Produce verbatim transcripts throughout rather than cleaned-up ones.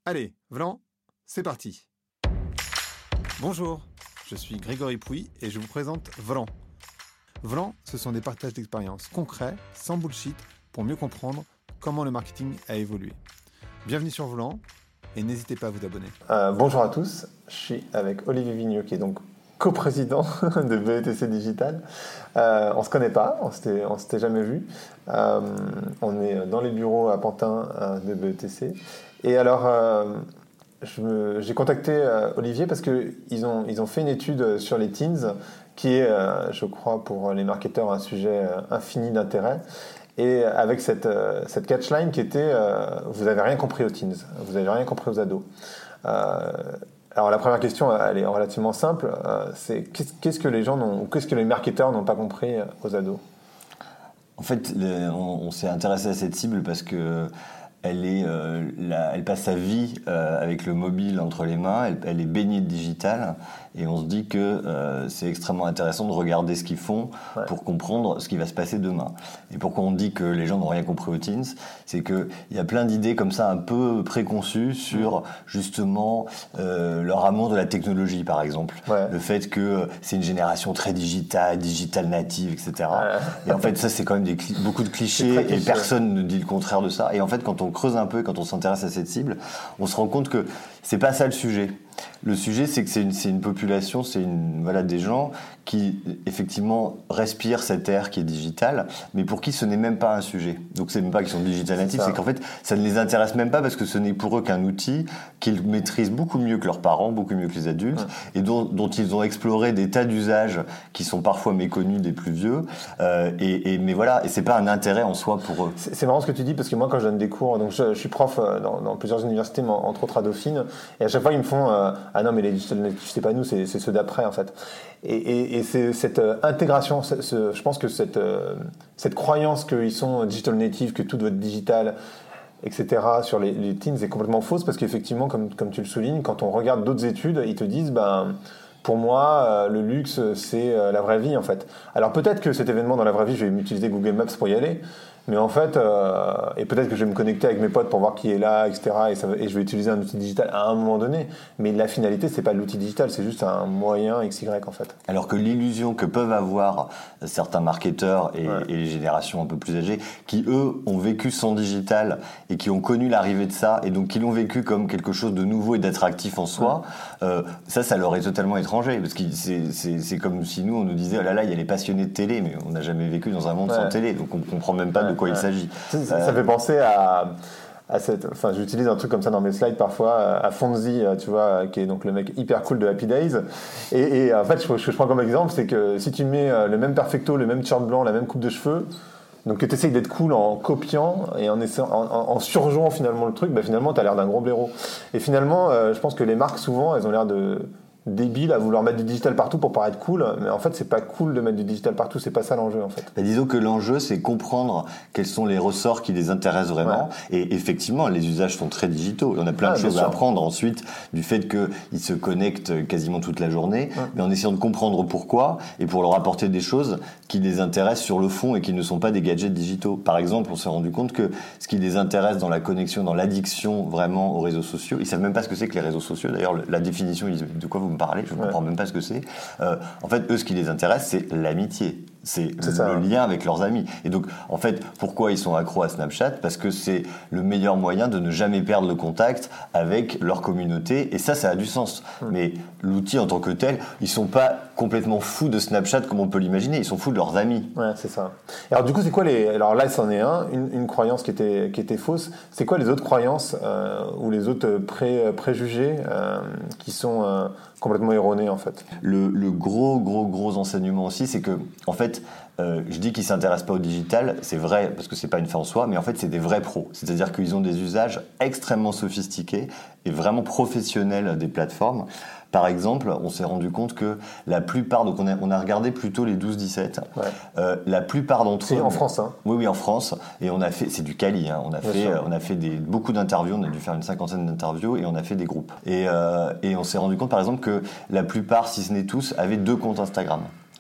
Allez, Vlan, c'est parti. Bonjour, je suis Grégory Pouy et je vous présente Vlan. Vlan, ce sont des partages d'expériences concrets, sans bullshit, pour mieux comprendre comment le marketing a évolué. Bienvenue sur Vlan et n'hésitez pas à vous abonner. Euh, bonjour à tous, je suis avec Olivier Vigneux qui est donc coprésident de B E T C Digital. Euh, on ne se connaît pas, on ne s'était jamais vu. Euh, on est dans les bureaux à Pantin euh, de B E T C. Et alors, euh, je me, j'ai contacté euh, Olivier parce qu'ils ont, ils ont fait une étude sur les teens qui est, euh, je crois, pour les marketeurs, un sujet euh, infini d'intérêt. Et avec cette, euh, cette catchline qui était euh, « Vous n'avez rien compris aux teens, vous n'avez rien compris aux ados euh, ». Alors la première question, elle est relativement simple, euh, c'est qu'est-ce, qu'est-ce que les gens n'ont, ou qu'est-ce que les marketeurs n'ont pas compris aux ados ? En fait, les, on, on s'est intéressé à cette cible parce que elle, est, euh, la, elle passe sa vie euh, avec le mobile entre les mains, elle, elle est baignée de digital, et on se dit que euh, c'est extrêmement intéressant de regarder ce qu'ils font ouais. pour comprendre ce qui va se passer demain. Et pourquoi on dit que les gens n'ont rien compris aux teens, c'est qu'il y a plein d'idées comme ça un peu préconçues sur justement euh, leur amour de la technologie, par exemple. Ouais. Le fait que c'est une génération très digitale, digital native, et cetera. Ouais. Et en fait, ça, c'est quand même des cli- beaucoup de clichés et personne ne dit le contraire de ça. Et en fait, quand on creuse un peu, quand on s'intéresse à cette cible, on se rend compte que c'est pas ça le sujet. Le sujet, c'est que c'est une, c'est une population, c'est une, voilà, des gens qui, effectivement, respirent cet air qui est digital, mais pour qui ce n'est même pas un sujet. Donc, c'est même pas qu'ils sont digital natifs, c'est, c'est qu'en fait, ça ne les intéresse même pas parce que ce n'est pour eux qu'un outil qu'ils maîtrisent beaucoup mieux que leurs parents, beaucoup mieux que les adultes, ouais. et dont, dont ils ont exploré des tas d'usages qui sont parfois méconnus des plus vieux. Euh, et, et, mais voilà, et c'est pas un intérêt en soi pour eux. C'est, c'est marrant ce que tu dis, parce que moi, quand je donne des cours, donc je, je suis prof dans, dans plusieurs universités, entre autres à Dauphine, et à chaque fois, ils me font euh, ah non, mais les digital natifs, c'est pas nous, c'est, c'est ceux d'après, en fait. Et, et, et c'est cette euh, intégration, ce, ce, je pense que cette, euh, cette croyance qu'ils sont digital natives, que tout doit être digital, et cetera, sur les, les teens est complètement fausse, parce qu'effectivement, comme, comme tu le soulignes, quand on regarde d'autres études, ils te disent, ben, pour moi, euh, le luxe, c'est euh, la vraie vie, en fait. Alors peut-être que cet événement dans la vraie vie, je vais utiliser Google Maps pour y aller, mais en fait, euh, et peut-être que je vais me connecter avec mes potes pour voir qui est là, et cetera. Et, ça, et je vais utiliser un outil digital à un moment donné. Mais la finalité, c'est pas l'outil digital, c'est juste un moyen X Y en fait. Alors que l'illusion que peuvent avoir certains marketeurs et, ouais. et les générations un peu plus âgées, qui eux ont vécu sans digital et qui ont connu l'arrivée de ça, et donc qui l'ont vécu comme quelque chose de nouveau et d'attractif en soi, ouais. euh, ça, ça leur est totalement étranger. Parce que c'est, c'est, c'est comme si nous, on nous disait, oh là là, il y a les passionnés de télé, mais on n'a jamais vécu dans un monde ouais. sans télé, donc on comprend même pas ouais. de quoi ouais. il s'agit. Ça, ça, ça fait penser à, à cette, enfin, j'utilise un truc comme ça dans mes slides parfois, à Fonzie, tu vois, qui est donc le mec hyper cool de Happy Days. Et, et en fait, ce que je prends comme exemple, c'est que si tu mets le même perfecto, le même t-shirt blanc, la même coupe de cheveux, donc que tu essayes d'être cool en copiant et en, essayant, en, en surjouant finalement le truc, bah finalement, tu as l'air d'un gros blaireau. Et finalement, euh, je pense que les marques, souvent, elles ont l'air de débile à vouloir mettre du digital partout pour paraître cool, mais en fait c'est pas cool de mettre du digital partout, c'est pas ça l'enjeu en fait. Bah, disons que l'enjeu c'est comprendre quels sont les ressorts qui les intéressent vraiment, ouais. et effectivement les usages sont très digitaux, on a plein ah, de choses à apprendre ensuite du fait qu'ils se connectent quasiment toute la journée, ouais. mais en essayant de comprendre pourquoi et pour leur apporter des choses qui les intéressent sur le fond et qui ne sont pas des gadgets digitaux. Par exemple, on s'est rendu compte que ce qui les intéresse dans la connexion, dans l'addiction vraiment aux réseaux sociaux, ils savent même pas ce que c'est que les réseaux sociaux, d'ailleurs la définition, de quoi vous parler, je ne comprends ouais. même pas ce que c'est. Euh, en fait, eux, ce qui les intéresse, c'est l'amitié. C'est, c'est le ça, lien avec leurs amis. Et donc, en fait, pourquoi ils sont accros à Snapchat ? Parce que c'est le meilleur moyen de ne jamais perdre le contact avec leur communauté. Et ça, ça a du sens. Mmh. Mais l'outil en tant que tel, ils sont pas complètement fous de Snapchat comme on peut l'imaginer. Ils sont fous de leurs amis. Ouais, c'est ça. Et alors, du coup, c'est quoi les... Alors là, c'en est un, une, une croyance qui était, qui était fausse. C'est quoi les autres croyances euh, ou les autres pré, préjugés euh, qui sont euh, complètement erronés, en fait ? Le, le gros, gros, gros enseignement aussi, c'est que, en fait, Euh, je dis qu'ils ne s'intéressent pas au digital, c'est vrai parce que ce n'est pas une fin en soi, mais en fait c'est des vrais pros, c'est-à-dire qu'ils ont des usages extrêmement sophistiqués et vraiment professionnels des plateformes. Par exemple, on s'est rendu compte que la plupart, donc on a, on a regardé plutôt les douze dix-sept, ouais. euh, la plupart d'entre c'est eux... C'est en France, hein ? Oui, oui, en France, et on a fait, c'est du quali, hein, on a Bien fait, euh, on a fait des, beaucoup d'interviews, on a dû faire une cinquantaine d'interviews et on a fait des groupes. Et, euh, et on s'est rendu compte par exemple que la plupart, si ce n'est tous, avaient deux comptes Instagram.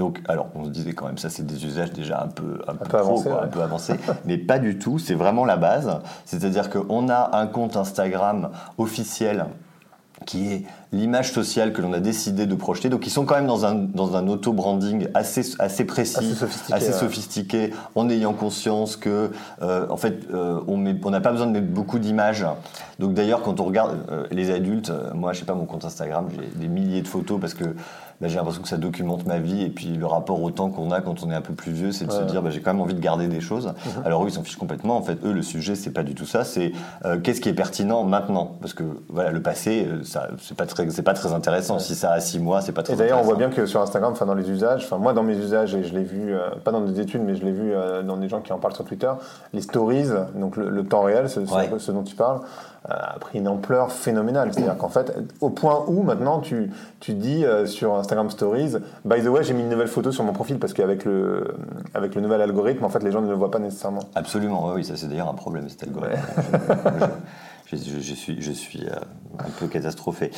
Donc, alors, on se disait quand même, ça, c'est des usages déjà un peu, un un peu, peu pro, avancé, quoi, ouais. un peu avancés, mais pas du tout. C'est vraiment la base. C'est-à-dire qu'on a un compte Instagram officiel qui est l'image sociale que l'on a décidé de projeter. Donc, ils sont quand même dans un, dans un auto-branding assez, assez précis, Assez sophistiqué, assez ouais. sophistiqué, en ayant conscience que, euh, en fait, euh, on met, on n'a pas besoin de mettre beaucoup d'images. Donc, d'ailleurs, quand on regarde euh, les adultes, euh, moi, je sais pas, mon compte Instagram, j'ai des milliers de photos parce que bah, j'ai l'impression que ça documente ma vie. Et puis, le rapport au temps qu'on a quand on est un peu plus vieux, c'est de Ouais. se dire, bah, j'ai quand même envie de garder des choses. Mm-hmm. Alors, eux, ils s'en fichent complètement. En fait, eux, le sujet, c'est pas du tout ça. C'est euh, qu'est-ce qui est pertinent maintenant. Parce que, voilà, le passé, euh, ça, c'est pas très, c'est pas très intéressant. Ouais. Si ça a six mois, c'est pas très Et d'ailleurs, on intéressant. voit bien que sur Instagram, enfin dans les usages, enfin moi dans mes usages, et je l'ai vu, euh, pas dans des études, mais je l'ai vu euh, dans des gens qui en parlent sur Twitter, les stories, donc le, le temps réel, ce, ce- Ouais. ce dont tu parles, euh, a pris une ampleur phénoménale. C'est-à-dire qu'en fait, au point où maintenant tu, tu dis euh, sur Instagram Stories, by the way, j'ai mis une nouvelle photo sur mon profil parce qu'avec le, avec le nouvel algorithme, en fait, les gens ne le voient pas nécessairement. Absolument, oui, oui, ça c'est d'ailleurs un problème, cet algorithme. Je, je, je, je suis, je suis euh, un peu catastrophé,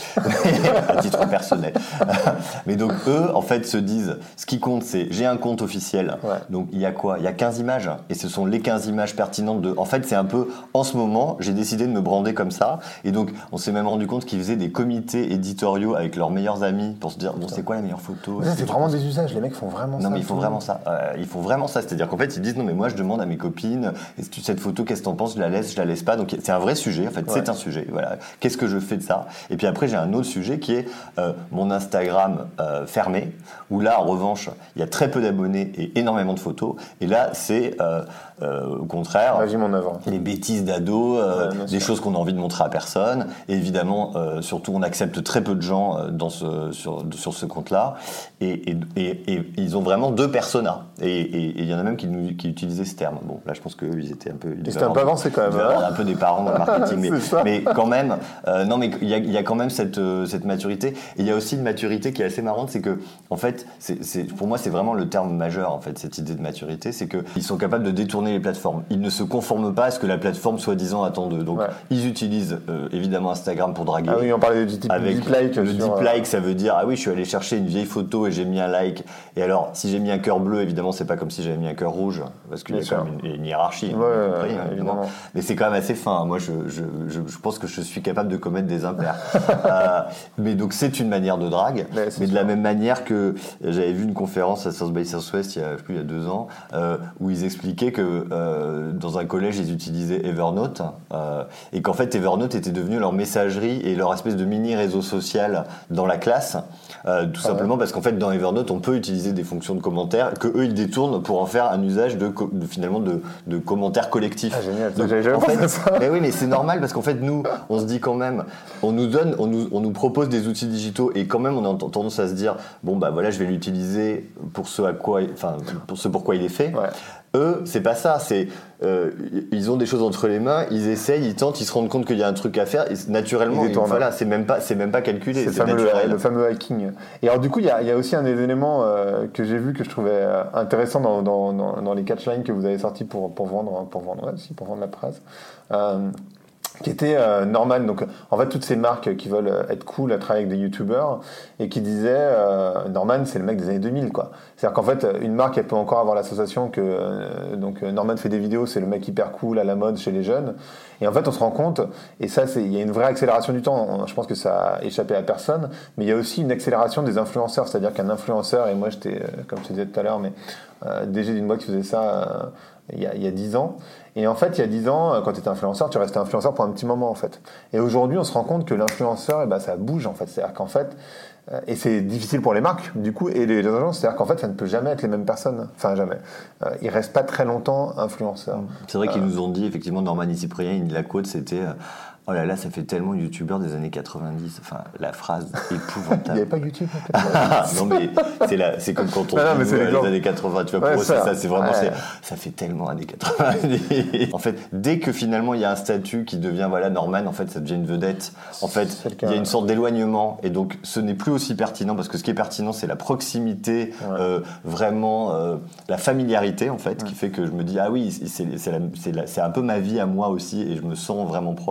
à titre personnel. Mais donc, eux, en fait, se disent, ce qui compte, c'est, j'ai un compte officiel, Ouais. donc il y a quoi ? Il y a quinze images, et ce sont les quinze images pertinentes de... En fait, c'est un peu, en ce moment, j'ai décidé de me brander comme ça, et donc, on s'est même rendu compte qu'ils faisaient des comités éditoriaux avec leurs meilleurs amis, pour se dire, bon, c'est quoi la meilleure photo ? Mais ça, c'est vraiment des usages, les mecs font vraiment ça. Non mais ils font tout. vraiment ça, euh, ils font vraiment ça, c'est-à-dire qu'en fait ils disent non mais moi je demande à mes copines, est-ce que cette photo qu'est-ce que t'en penses, je la laisse, je la laisse pas, donc c'est un vrai sujet en fait, Ouais. c'est un sujet, voilà, qu'est-ce que je fais de ça ? Et puis après j'ai un autre sujet qui est euh, mon Instagram euh, fermé, où là en revanche il y a très peu d'abonnés et énormément de photos, et là c'est euh, euh, au contraire Vas-y mon œuvre. les bêtises d'ado, euh, Ouais, bien des sûr. choses qu'on a envie de montrer à personne. Et évidemment, euh, surtout, on accepte très peu de gens euh, dans ce, sur, sur ce compte-là. Et, et, et, et ils ont vraiment deux personas. Et et il y en a même qui, nous, qui utilisaient ce terme. Bon, là, je pense qu'eux, ils étaient un peu... Ils Ils étaient un peu avancés quand même. Ils devaient hein. avoir un peu des parents dans le marketing. mais, C'est ça. mais quand même, euh, non, mais il y a, il y a quand même cette, euh, cette maturité. Et il y a aussi une maturité qui est assez marrante, c'est que, en fait, c'est, c'est, pour moi, c'est vraiment le terme majeur, en fait, cette idée de maturité, c'est qu'ils sont capables de détourner les plateformes. Ils ne se conforment pas à ce que la plateforme soi-disant attend d'eux. Donc, Ouais. ils utilisent euh, évidemment Instagram pour draguer. Ah oui, on parlait du type Avec deep like. le sur, deep euh, like, ça veut dire ah oui, je suis allé chercher une vieille photo et j'ai mis un like. Et alors, si j'ai mis un cœur bleu, évidemment, c'est pas comme si j'avais mis un cœur rouge, parce qu'il y a Bien quand sûr. même une, une hiérarchie. Ouais, hein, compris, ouais, hein, évidemment. Mais c'est quand même assez fin. Moi, je, je, je, je pense que je suis capable de commettre des impairs. euh, mais donc, c'est une manière de drague. Mais c'est Mais de sûr. la même manière que j'avais vu une conférence à South by Southwest il y a, je sais plus, il y a deux ans, euh, où ils expliquaient que euh, dans un collège, ils utilisaient Evernote, euh, et qu'en fait, Evernote était devenu leur messagerie et leur espèce de mini réseau social dans la classe, euh, tout Ah simplement parce qu'en fait, dans Evernote, on peut utiliser des fonctions de commentaires que eux ils détournent pour en faire un usage de, co- de finalement de, de commentaires collectifs. Ah, génial. Donc, J'avais jamais en pensé fait, à ça. mais oui, mais c'est normal parce qu'en fait, nous, on se dit quand même, on nous donne, on nous, on nous propose des outils digitaux et quand même, on a tendance à se dire, bon bah voilà, je vais l'utiliser pour ce à quoi, enfin pour ce pourquoi il est fait. Ouais. Eux, c'est pas ça. C'est euh, ils ont des choses entre les mains, ils essayent, ils tentent, ils se rendent compte qu'il y a un truc à faire. Et naturellement, Ils ils- détournent. voilà, c'est même pas, c'est même pas calculé, C'est le c'est fameux, naturel. le fameux hacking. Et alors du coup, il y a, il y a aussi un des éléments euh, que j'ai vu que je trouvais euh, intéressant dans, dans, dans, dans les catchlines que vous avez sortis pour, pour vendre, pour vendre, ouais, si, pour vendre la presse. Euh, qui était euh, Norman, donc en fait toutes ces marques qui veulent être cool à travailler avec des youtubeurs et qui disaient euh, Norman c'est le mec des années deux mille quoi. C'est-à-dire qu'en fait une marque elle peut encore avoir l'association que euh, donc Norman fait des vidéos, c'est le mec hyper cool à la mode chez les jeunes et en fait on se rend compte et ça c'est il y a une vraie accélération du temps, je pense que ça a échappé à personne, mais il y a aussi une accélération des influenceurs, c'est-à-dire qu'un influenceur, et moi j'étais euh, comme je te disais tout à l'heure mais euh, D G d'une boîte qui faisait ça euh, il y a, il y a dix ans. Et en fait, il y a dix ans, quand tu étais influenceur, tu restais influenceur pour un petit moment, en fait. Et aujourd'hui, on se rend compte que l'influenceur, eh ben, ça bouge, en fait. C'est-à-dire qu'en fait, euh, et c'est difficile pour les marques, du coup, et les, les agences, c'est-à-dire qu'en fait, ça ne peut jamais être les mêmes personnes. Enfin, jamais. Euh, ils restent pas très longtemps influenceurs. C'est vrai Euh, qu'ils nous ont dit, effectivement, Norman et Cyprien, il dit la côte, c'était euh, oh là là, ça fait tellement youtubeur des années quatre-vingt-dix. Enfin, la phrase Il n'y épouvantable. avait pas YouTube. non, mais c'est, la, c'est comme quand on Ah non, mais dit c'est nous, les les gens. années quatre-vingts. Tu vois, Ouais, pour eux, c'est ça. ça. C'est vraiment, Ouais. c'est, ça fait tellement années quatre-vingt-dix. En fait, dès que finalement il y a un statut qui devient, voilà, Norman, en fait, ça devient une vedette. En fait, C'est le il cas, y a ouais. une sorte d'éloignement. Et donc, ce n'est plus aussi pertinent parce que ce qui est pertinent, c'est la proximité, Ouais. euh, vraiment, euh, la familiarité, en fait, qui fait que je me dis, ah oui, c'est, c'est, la, c'est, la, c'est un peu ma vie à moi aussi et je me sens vraiment proche.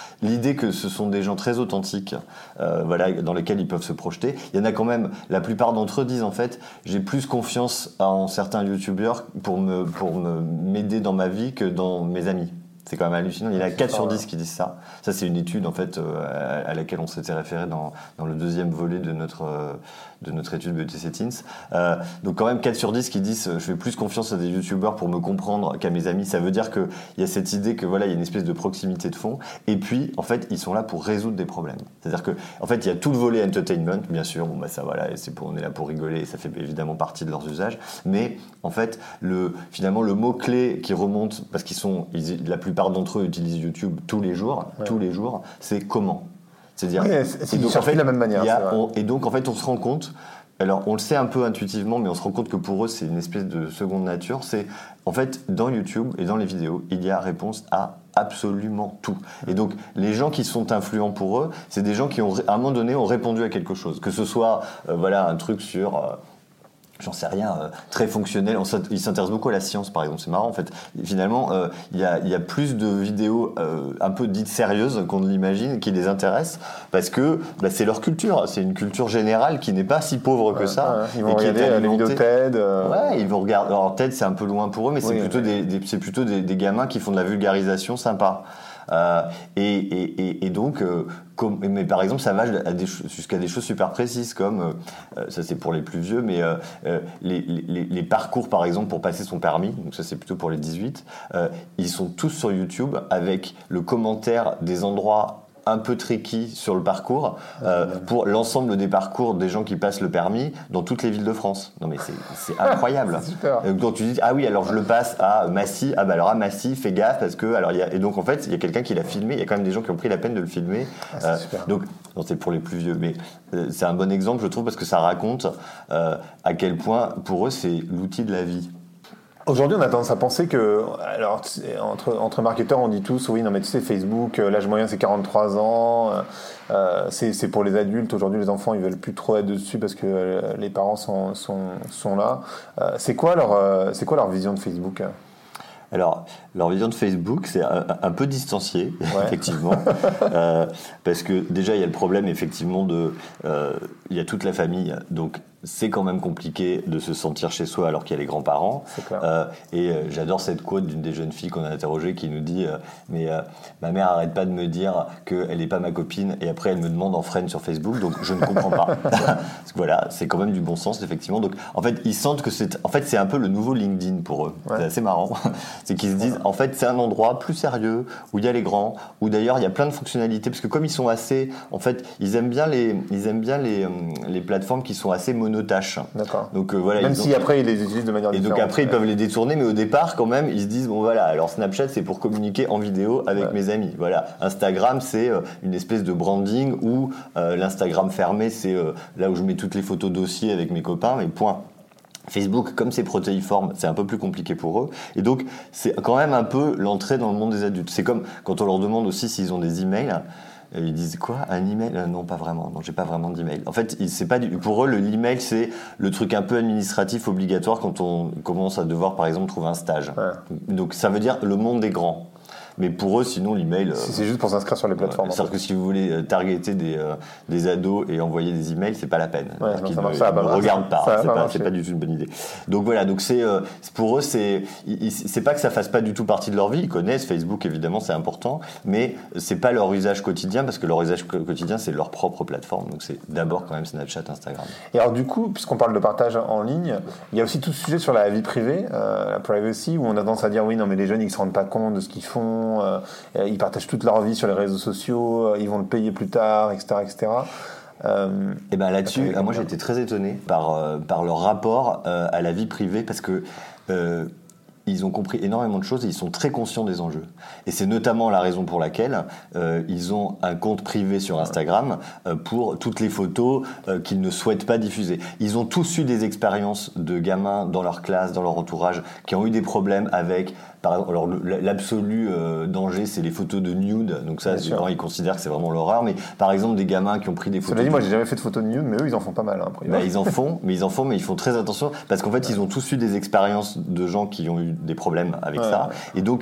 l'idée que ce sont des gens très authentiques, euh, voilà, dans lesquels ils peuvent se projeter. Il y en a quand même, la plupart d'entre eux disent en fait, j'ai plus confiance en certains youtubeurs pour me, pour me, m'aider dans ma vie que dans mes amis. C'est quand même hallucinant. Il y en a quatre sur dix qui disent ça. Ça, c'est une étude en fait euh, à, à laquelle on s'était référé dans, dans le deuxième volet de notre, euh, de notre étude B E T C Teens. Euh, donc quand même quatre sur dix qui disent euh, je fais plus confiance à des youtubeurs pour me comprendre qu'à mes amis. Ça veut dire qu'il y a cette idée que voilà, il y a une espèce de proximité de fond. Et puis en fait, ils sont là pour résoudre des problèmes. C'est-à-dire que en fait, il y a tout le volet entertainment, bien sûr. Bon, bah, ça voilà, c'est pour, on est là pour rigoler et ça fait évidemment partie de leurs usages. Mais en fait, le, finalement, le mot clé qui remonte parce qu'ils sont, ils, la plupart d'entre eux utilisent YouTube tous les jours, ouais. tous les jours, c'est comment. C'est-à-dire, oui, c'est, et donc en fait, de la même manière. A, on, et donc en fait, on se rend compte. Alors, on le sait un peu intuitivement, mais on se rend compte que pour eux, c'est une espèce de seconde nature. C'est en fait dans YouTube et dans les vidéos, il y a réponse à absolument tout. Et donc, les gens qui sont influents pour eux, c'est des gens qui ont à un moment donné ont répondu à quelque chose, que ce soit euh, voilà un truc sur euh, j'en sais rien, euh, très fonctionnel. On il s'intéresse beaucoup à la science, par exemple. C'est marrant, en fait. Finalement, il euh, y, a, y a plus de vidéos euh, un peu dites sérieuses qu'on ne l'imagine, qui les intéressent, parce que bah, c'est leur culture. C'est une culture générale qui n'est pas si pauvre que ouais, ça. Ouais, ils vont et regarder les vidéos TED. Euh... Ouais, ils vont regarder. Alors, TED, c'est un peu loin pour eux, mais c'est oui, plutôt, ouais. des, des, c'est plutôt des, des gamins qui font de la vulgarisation sympa. Euh, et, et, et, et donc, euh, comme, mais par exemple, ça va à des, jusqu'à des choses super précises, comme, euh, ça c'est pour les plus vieux, mais euh, les, les, les parcours, par exemple, pour passer son permis, donc ça c'est plutôt pour les dix-huit, euh, ils sont tous sur YouTube avec le commentaire des endroits un peu tricky sur le parcours euh, pour l'ensemble des parcours des gens qui passent le permis dans toutes les villes de France. Non mais c'est, c'est incroyable. C'est super. Et donc tu dis ah oui alors je le passe à Massy, ah bah alors à Massy fais gaffe parce que alors il y a et donc en fait il y a quelqu'un qui l'a filmé, il y a quand même des gens qui ont pris la peine de le filmer. Ah, c'est euh, super. Donc non, c'est pour les plus vieux mais euh, c'est un bon exemple je trouve parce que ça raconte euh, à quel point pour eux c'est l'outil de la vie. Aujourd'hui, on a tendance à penser que, alors, entre, entre marketeurs, on dit tous, oui, non, mais tu sais, Facebook, l'âge moyen, c'est quarante-trois ans, euh, c'est, c'est pour les adultes. Aujourd'hui, les enfants, ils veulent plus trop être dessus parce que euh, les parents sont, sont, sont là. Euh, c'est quoi leur, euh, c'est quoi leur vision de Facebook ? Alors, leur vision de Facebook, c'est un, un peu distancié, ouais. effectivement, euh, parce que déjà, il y a le problème, effectivement, de, euh, il y a toute la famille, donc c'est quand même compliqué de se sentir chez soi alors qu'il y a les grands-parents. C'est clair. Euh, et euh, j'adore cette quote d'une des jeunes filles qu'on a interrogées qui nous dit euh, mais euh, ma mère arrête pas de me dire qu'elle n'est pas ma copine et après elle me demande en friend sur Facebook, donc je ne comprends pas. Voilà, c'est quand même du bon sens, effectivement. Donc en fait, ils sentent que c'est, en fait, c'est un peu le nouveau LinkedIn pour eux. Ouais. C'est assez marrant. C'est qu'ils se disent, en fait, c'est un endroit plus sérieux où il y a les grands, où d'ailleurs il y a plein de fonctionnalités, parce que comme ils sont assez, en fait, ils aiment bien les, ils aiment bien les, les plateformes qui sont assez mono tâches. D'accord. Donc euh, voilà. Même ils si ont... après ils les utilisent de manière et différente. Et donc après ils peuvent les détourner, mais au départ quand même ils se disent bon voilà alors Snapchat c'est pour communiquer en vidéo avec ouais. mes amis. Voilà. Instagram c'est euh, une espèce de branding où euh, l'Instagram fermé c'est euh, là où je mets toutes les photos dossiers avec mes copains mais point. Facebook, comme c'est protéiforme, c'est un peu plus compliqué pour eux. Et donc, c'est quand même un peu l'entrée dans le monde des adultes. C'est comme quand on leur demande aussi s'ils ont des emails. Ils disent quoi ? Un email ? euh, Non, pas vraiment. Non, j'ai pas vraiment d'email. En fait, c'est pas du... pour eux, le l'email, c'est le truc un peu administratif obligatoire quand on commence à devoir, par exemple, trouver un stage. Ouais. Donc, ça veut dire le monde des grands. Mais pour eux, sinon, l'email... Euh, c'est juste pour s'inscrire sur les plateformes. Euh, c'est-à-dire que si vous voulez targeter des, euh, des ados et envoyer des emails, c'est pas la peine. Ouais, non, ils ça ne, marche, ça ils ne regardent pas. Ça c'est, pas c'est pas du tout une bonne idée. Donc voilà, donc c'est, euh, pour eux, c'est, ils, c'est pas que ça fasse pas du tout partie de leur vie. Ils connaissent Facebook, évidemment, c'est important. Mais c'est pas leur usage quotidien, parce que leur usage quotidien, c'est leur propre plateforme. Donc c'est d'abord quand même Snapchat, Instagram. Et alors du coup, puisqu'on parle de partage en ligne, il y a aussi tout ce sujet sur la vie privée, euh, la privacy, où on a tendance à dire oui, non mais les jeunes, ils se rendent pas compte de ce qu'ils font. Euh, ils partagent toute leur vie sur les réseaux sociaux, ils vont le payer plus tard, et cetera, et cetera. Euh, et ben là-dessus, moi j'ai été très étonné par euh, par leur rapport euh, à la vie privée parce que euh, ils ont compris énormément de choses et ils sont très conscients des enjeux. Et c'est notamment la raison pour laquelle euh, ils ont un compte privé sur Instagram euh, pour toutes les photos euh, qu'ils ne souhaitent pas diffuser. Ils ont tous eu des expériences de gamins dans leur classe, dans leur entourage, qui ont eu des problèmes avec... Par exemple, alors l'absolu euh, danger, c'est les photos de nude. Donc ça, c'est, ils considèrent que c'est vraiment l'horreur. Mais par exemple, des gamins qui ont pris des photos. Cela dit, moi, j'ai jamais fait de photos de nude, mais eux, ils en font pas mal. Hein, bah, ils en font, mais ils en font, mais ils font très attention parce qu'en fait, ouais. ils ont tous eu des expériences de gens qui ont eu des problèmes avec ouais, ça. Ouais. Et donc,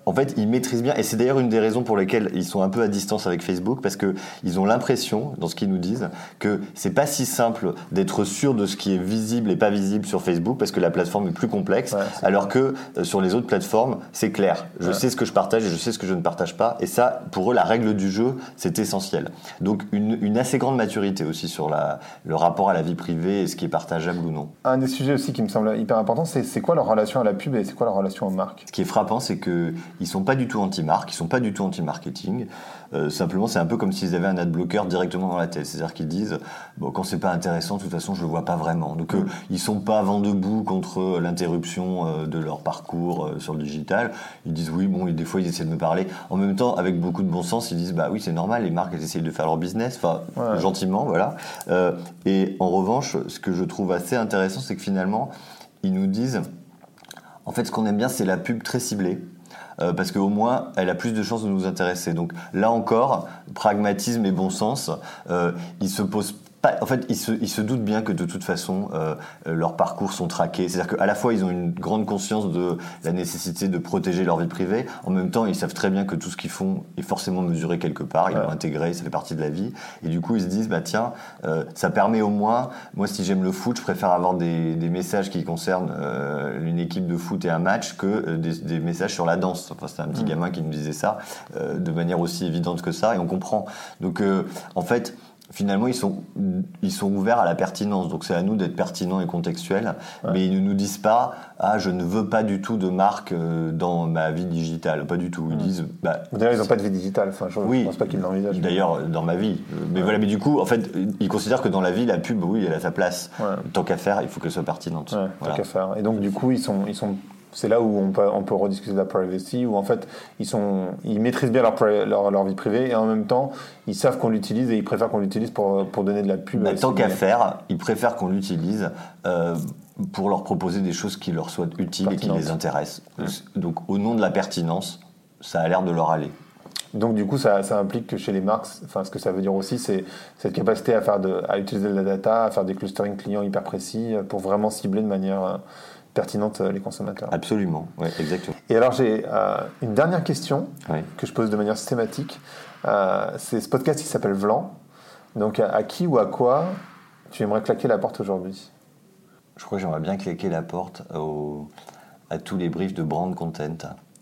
en fait, ils maîtrisent bien, et c'est d'ailleurs une des raisons pour lesquelles ils sont un peu à distance avec Facebook, parce qu'ils ont l'impression, dans ce qu'ils nous disent, que c'est pas si simple d'être sûr de ce qui est visible et pas visible sur Facebook, parce que la plateforme est plus complexe, ouais, alors que euh, sur les autres plateformes, c'est clair. Je ouais. sais ce que je partage et je sais ce que je ne partage pas, et ça, pour eux, la règle du jeu, c'est essentiel. Donc, une, une assez grande maturité aussi sur la, le rapport à la vie privée et ce qui est partageable ou non. Un des sujets aussi qui me semble hyper important, c'est, c'est quoi leur relation à la pub et c'est quoi leur relation aux marques ? Ce qui est frappant, c'est qu'ils ne sont pas du tout anti-marque, ils ne sont pas du tout anti-marketing. Euh, simplement, c'est un peu comme s'ils avaient un adblocker directement dans la tête. C'est-à-dire qu'ils disent, bon, quand c'est pas intéressant, de toute façon, je le vois pas vraiment. Donc, euh, ils sont pas vent debout contre l'interruption euh, de leur parcours euh, sur le digital. Ils disent, oui, bon, et des fois, ils essaient de me parler. En même temps, avec beaucoup de bon sens, ils disent, bah oui, c'est normal, les marques, elles essayent de faire leur business, enfin, ouais. gentiment, voilà. Euh, et en revanche, ce que je trouve assez intéressant, c'est que finalement, ils nous disent, en fait, ce qu'on aime bien, c'est la pub très ciblée. Euh, parce qu'au moins, elle a plus de chances de nous intéresser. Donc là encore, pragmatisme et bon sens, euh, ils se posent pas, en fait, ils se, ils se doutent bien que de toute façon, euh, leurs parcours sont traqués. C'est-à-dire qu'à la fois, ils ont une grande conscience de la nécessité de protéger leur vie privée. En même temps, ils savent très bien que tout ce qu'ils font est forcément mesuré quelque part. Ils ouais. l'ont intégré, ça fait partie de la vie. Et du coup, ils se disent, bah tiens, euh, ça permet au moins, moi, si j'aime le foot, je préfère avoir des, des messages qui concernent euh, une équipe de foot et un match que euh, des, des messages sur la danse. Enfin, c'était un petit mmh. gamin qui nous disait ça euh, de manière aussi évidente que ça, et on comprend. Donc, euh, en fait, finalement, ils sont, ils sont ouverts à la pertinence. Donc, c'est à nous d'être pertinents et contextuels. Ouais. Mais ils ne nous disent pas « Ah, je ne veux pas du tout de marque dans ma vie digitale. » Pas du tout. Ils mmh. disent... Bah, D'ailleurs, ils n'ont pas de vie digitale. Enfin, je ne oui, pense pas qu'ils l'envisagent. D'ailleurs, dans ma vie. Mais ouais. voilà. Mais du coup, en fait, ils considèrent que dans la vie, la pub, oui, elle a sa place. Ouais. Tant qu'à faire, il faut qu'elle soit pertinente. Ouais, voilà. Tant qu'à faire. Et donc, du coup, ils sont... Ils sont... C'est là où on peut, on peut rediscuter de la privacy, où en fait, ils, sont, ils maîtrisent bien leur, leur, leur vie privée et en même temps, ils savent qu'on l'utilise et ils préfèrent qu'on l'utilise pour, pour donner de la pub. Bah, tant qu'à faire, ils préfèrent qu'on l'utilise euh, pour leur proposer des choses qui leur soient utiles et qui les intéressent. Mmh. Donc, au nom de la pertinence, ça a l'air de leur aller. Donc du coup, ça, ça implique que chez les marques, enfin, ce que ça veut dire aussi, c'est cette capacité à, faire de, à utiliser de la data, à faire des clustering clients hyper précis pour vraiment cibler de manière pertinente les consommateurs. Absolument, oui, exactement. Et alors j'ai euh, une dernière question oui. que je pose de manière systématique. Euh, c'est ce podcast qui s'appelle Vlan. Donc à, à qui ou à quoi tu aimerais claquer la porte aujourd'hui ? Je crois que j'aimerais bien claquer la porte au, à tous les briefs de brand content.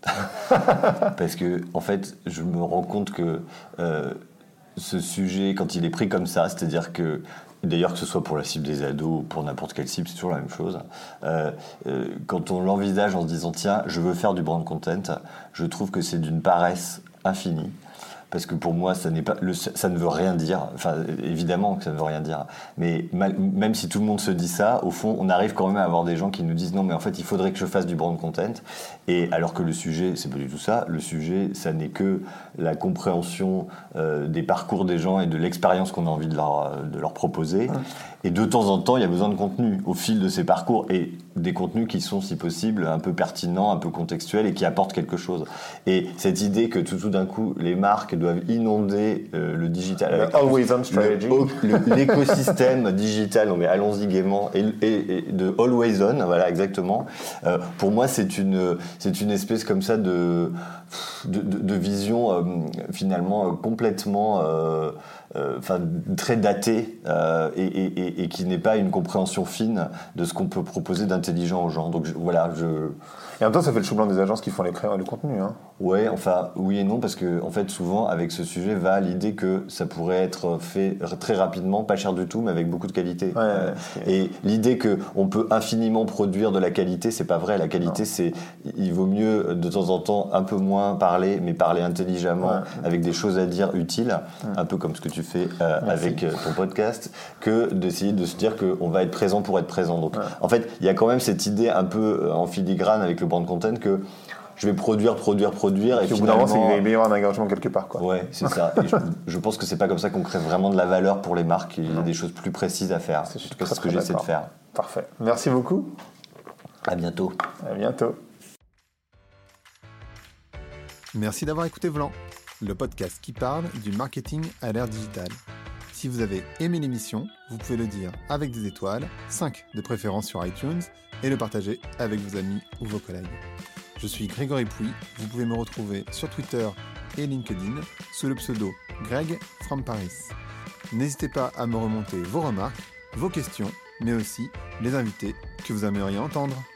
Parce que, en fait, je me rends compte que euh, ce sujet, quand il est pris comme ça, c'est-à-dire que, d'ailleurs que ce soit pour la cible des ados ou pour n'importe quelle cible, c'est toujours la même chose, euh, euh, quand on l'envisage en se disant « tiens, je veux faire du brand content », je trouve que c'est d'une paresse infinie. Parce que pour moi, ça, n'est pas, le, ça ne veut rien dire. Enfin, évidemment que ça ne veut rien dire. Mais mal, même si tout le monde se dit ça, au fond, on arrive quand même à avoir des gens qui nous disent « non, mais en fait, il faudrait que je fasse du brand content ». Et alors que le sujet, c'est pas du tout ça. Le sujet, ça n'est que la compréhension euh, des parcours des gens et de l'expérience qu'on a envie de leur, de leur proposer. Ouais. Et de temps en temps, il y a besoin de contenu au fil de ces parcours. Et des contenus qui sont, si possible, un peu pertinents, un peu contextuels et qui apportent quelque chose. Et cette idée que tout, tout d'un coup, les marques doivent inonder euh, le digital avec always on strategy. Le, le, l'écosystème digital, non mais allons-y gaiement, et, et, et de always on, voilà exactement. Euh, pour moi, c'est une, c'est une espèce comme ça de, de, de, de vision euh, finalement euh, complètement, euh, euh, enfin très datée euh, et, et, et qui n'est pas une compréhension fine de ce qu'on peut proposer d'intelligent aux gens. Donc je, voilà, je. Et en même temps, ça fait le chou blanc des agences qui font les cré- le contenu. Hein. Ouais, enfin, oui et non, parce que en fait, souvent, avec ce sujet, va l'idée que ça pourrait être fait très rapidement, pas cher du tout, mais avec beaucoup de qualité. Ouais, euh, ouais, et l'idée qu'on peut infiniment produire de la qualité, c'est pas vrai. La qualité, non. c'est, il vaut mieux de temps en temps un peu moins parler, mais parler intelligemment, ouais. avec des choses à dire utiles, ouais. un peu comme ce que tu fais euh, avec ton podcast, que d'essayer de se dire qu'on va être présent pour être présent. Donc, ouais. en fait, il y a quand même cette idée un peu en filigrane avec le brand content que je vais produire, produire, produire. Et, et au bout d'un moment, c'est qu'il va y avoir un engagement quelque part. Quoi. Ouais, c'est ça. Et je, je pense que c'est pas comme ça qu'on crée vraiment de la valeur pour les marques. Il y a des choses plus précises à faire. C'est, en tout cas, c'est ce que j'essaie de faire. Parfait. Merci beaucoup. À bientôt. À bientôt. Merci d'avoir écouté Vlan, le podcast qui parle du marketing à l'ère digitale. Si vous avez aimé l'émission, vous pouvez le dire avec des étoiles, cinq de préférence sur iTunes, et le partager avec vos amis ou vos collègues. Je suis Grégory Pouy, vous pouvez me retrouver sur Twitter et LinkedIn sous le pseudo Greg from Paris. N'hésitez pas à me remonter vos remarques, vos questions, mais aussi les invités que vous aimeriez entendre.